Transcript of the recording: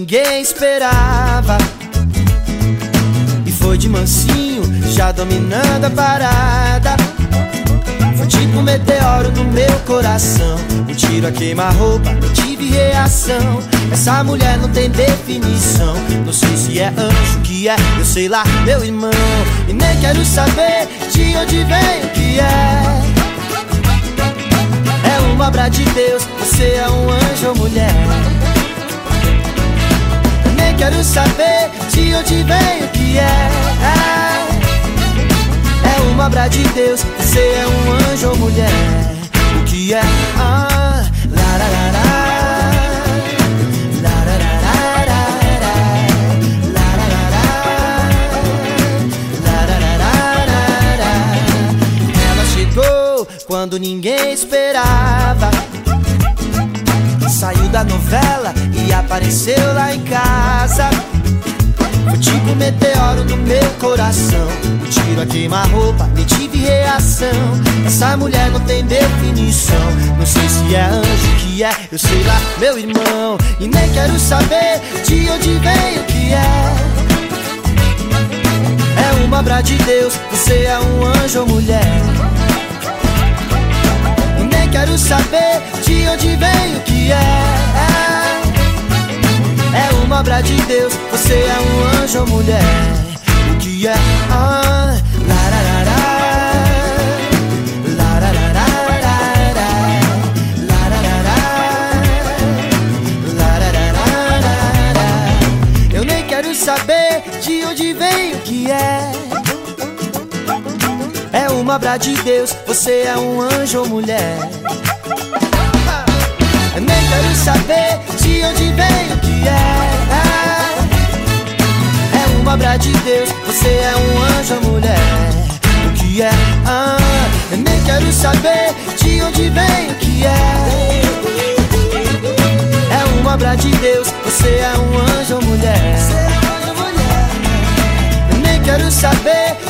ninguém esperava. E foi de mansinho, já dominando a parada. Foi tipo um meteoro no meu coração, um tiro a queima-roupa, não tive reação. Essa mulher não tem definição, não sei se é anjo, que é, eu sei lá, meu irmão. E nem quero saber de onde vem o que é. É uma obra de Deus, você é um anjo ou mulher. Nem quero saber de onde vem o que é. É uma obra de Deus, você é um anjo ou mulher. O que é? Ela chegou quando ninguém esperava. Saiu da novela e apareceu lá em casa. Foi tipo um meteoro no meu coração, um tiro a queima-roupa, nem tive reação. Essa mulher não tem definição, não sei se é anjo, que é, eu sei lá, meu irmão. E nem quero saber de onde vem o que é. É uma obra de Deus, você é um anjo ou mulher. E nem quero saber de onde vem o que é. É uma obra de Deus, você é um anjo ou mulher. O que é? Eu nem quero saber de onde vem o que é. É uma obra de Deus, você é um anjo ou mulher. Eu nem quero saber de onde vem o que é. É uma obra de Deus, você é um anjo ou mulher. O que é? Eu nem quero saber de onde vem o que é. É uma obra de Deus, você é um anjo ou mulher. Eu nem quero saber